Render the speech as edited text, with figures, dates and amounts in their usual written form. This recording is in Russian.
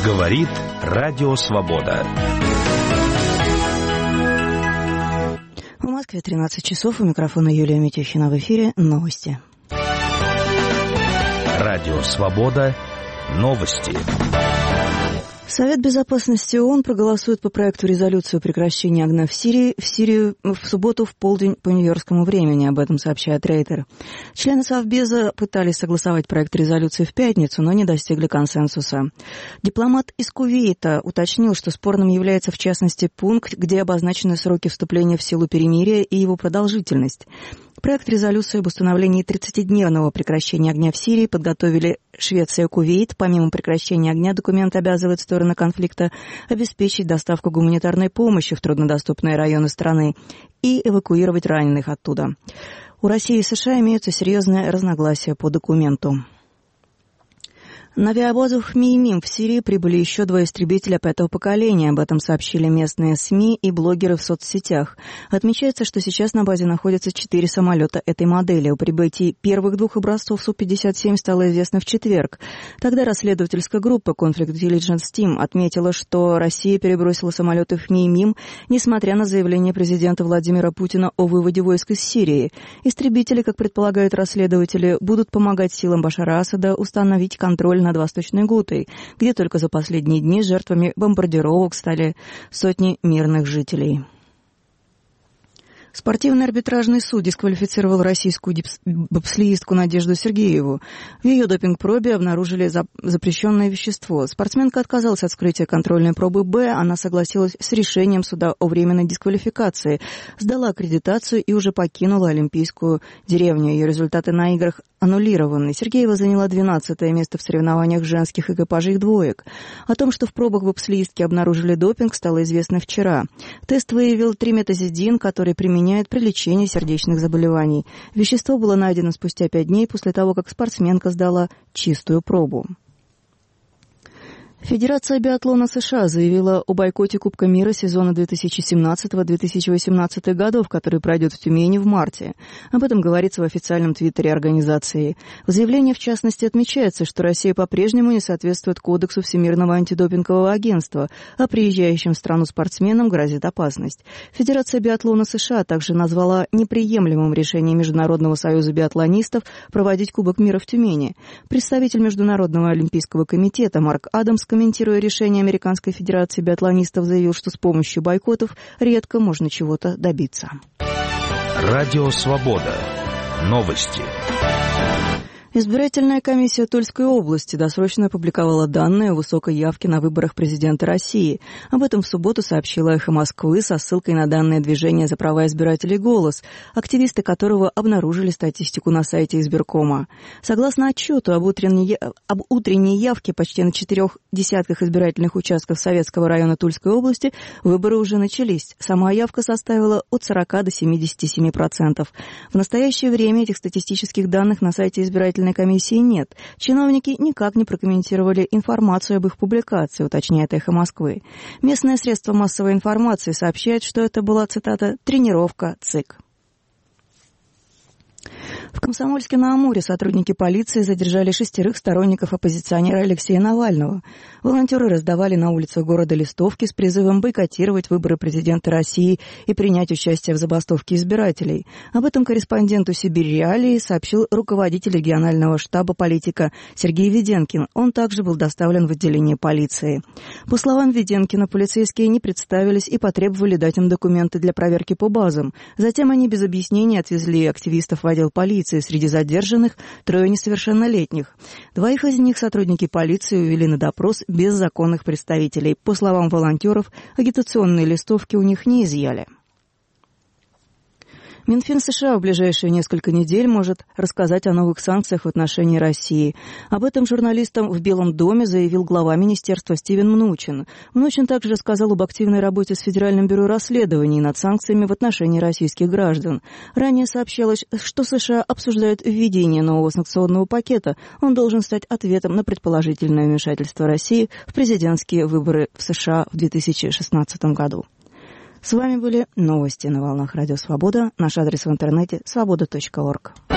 Говорит Радио Свобода. В Москве 13 часов. У микрофона Юлия Митюхина. В эфире новости. Радио Свобода. Новости. Совет безопасности ООН проголосует по проекту резолюции о прекращении огня в Сирию в субботу в полдень по нью-йоркскому времени. Об этом сообщает Рейтер. Члены Совбеза пытались согласовать проект резолюции в пятницу, но не достигли консенсуса. Дипломат из Кувейта уточнил, что спорным является в частности пункт, где обозначены сроки вступления в силу перемирия и его продолжительность. Проект резолюции об установлении 30-дневного прекращения огня в Сирии подготовили Швеция и Кувейт. Помимо прекращения огня, документ обязывает стороны конфликта обеспечить доставку гуманитарной помощи в труднодоступные районы страны и эвакуировать раненых оттуда. У России и США имеются серьезные разногласия по документу. На авиабазу Хмеймим в Сирии прибыли еще 2 истребителя 5-го поколения. Об этом сообщили местные СМИ и блогеры в соцсетях. Отмечается, что сейчас на базе находятся 4 самолета этой модели. О прибытии первых 2 образцов Су-57 стало известно в четверг. Тогда расследовательская группа Conflict Intelligence Team отметила, что Россия перебросила самолеты в Хмеймим, несмотря на заявление президента Владимира Путина о выводе войск из Сирии. Истребители, как предполагают расследователи, будут помогать силам Башара Асада установить контроль над Восточной Гутой, где только за последние дни жертвами бомбардировок стали сотни мирных жителей. Спортивный арбитражный суд дисквалифицировал российскую бобслеистку Надежду Сергееву. В ее допинг-пробе обнаружили запрещенное вещество. Спортсменка отказалась от вскрытия контрольной пробы «Б». Она согласилась с решением суда о временной дисквалификации, сдала аккредитацию и уже покинула Олимпийскую деревню. Ее результаты на играх аннулированы. Сергеева заняла 12-е место в соревнованиях женских экипажей двоек. О том, что в пробах бобслеистки обнаружили допинг, стало известно вчера. Тест выявил триметазидин, который применяют при лечении сердечных заболеваний. Вещество было найдено спустя 5 дней после того, как спортсменка сдала чистую пробу. Федерация биатлона США заявила о бойкоте Кубка мира сезона 2017-2018 годов, который пройдет в Тюмени в марте. Об этом говорится в официальном твиттере организации. В заявлении, в частности, отмечается, что Россия по-прежнему не соответствует кодексу Всемирного антидопингового агентства, а приезжающим в страну спортсменам грозит опасность. Федерация биатлона США также назвала неприемлемым решение Международного союза биатлонистов проводить Кубок мира в Тюмени. Представитель Международного олимпийского комитета Марк Адамс, комментируя решение Американской федерации биатлонистов, заявил, что с помощью бойкотов редко можно чего-то добиться. Радио Свобода. Новости. Избирательная комиссия Тульской области досрочно опубликовала данные о высокой явке на выборах президента России. Об этом в субботу сообщила «Эхо Москвы» со ссылкой на данные движения за права избирателей «Голос», активисты которого обнаружили статистику на сайте избиркома. Согласно отчету об утренней явке почти на 4 десятках избирательных участков Советского района Тульской области, выборы уже начались. Сама явка составила от 40 до 77%. В настоящее время этих статистических данных на сайте избирательной комиссии нет. Чиновники никак не прокомментировали информацию об их публикации, уточняет «Эхо Москвы». Местное средство массовой информации сообщает, что это была, цитата, «тренировка ЦИК». В Комсомольске-на-Амуре сотрудники полиции задержали 6 сторонников оппозиционера Алексея Навального. Волонтеры раздавали на улицах города листовки с призывом бойкотировать выборы президента России и принять участие в забастовке избирателей. Об этом корреспонденту «Сибирь Реалии» сообщил руководитель регионального штаба политика Сергей Веденкин. Он также был доставлен в отделение полиции. По словам Веденкина, полицейские не представились и потребовали дать им документы для проверки по базам. Затем они без объяснений отвезли активистов в отдел полиции. Среди задержанных 3 несовершеннолетних. 2 из них сотрудники полиции увели на допрос без законных представителей. По словам волонтеров, агитационные листовки у них не изъяли. Минфин США в ближайшие несколько недель может рассказать о новых санкциях в отношении России. Об этом журналистам в Белом доме заявил глава министерства Стивен Мнучин. Мнучин также рассказал об активной работе с Федеральным бюро расследований над санкциями в отношении российских граждан. Ранее сообщалось, что США обсуждают введение нового санкционного пакета. Он должен стать ответом на предположительное вмешательство России в президентские выборы в США в 2016 году. С вами были новости на волнах Радио Свобода. Наш адрес в интернете – свобода.орг.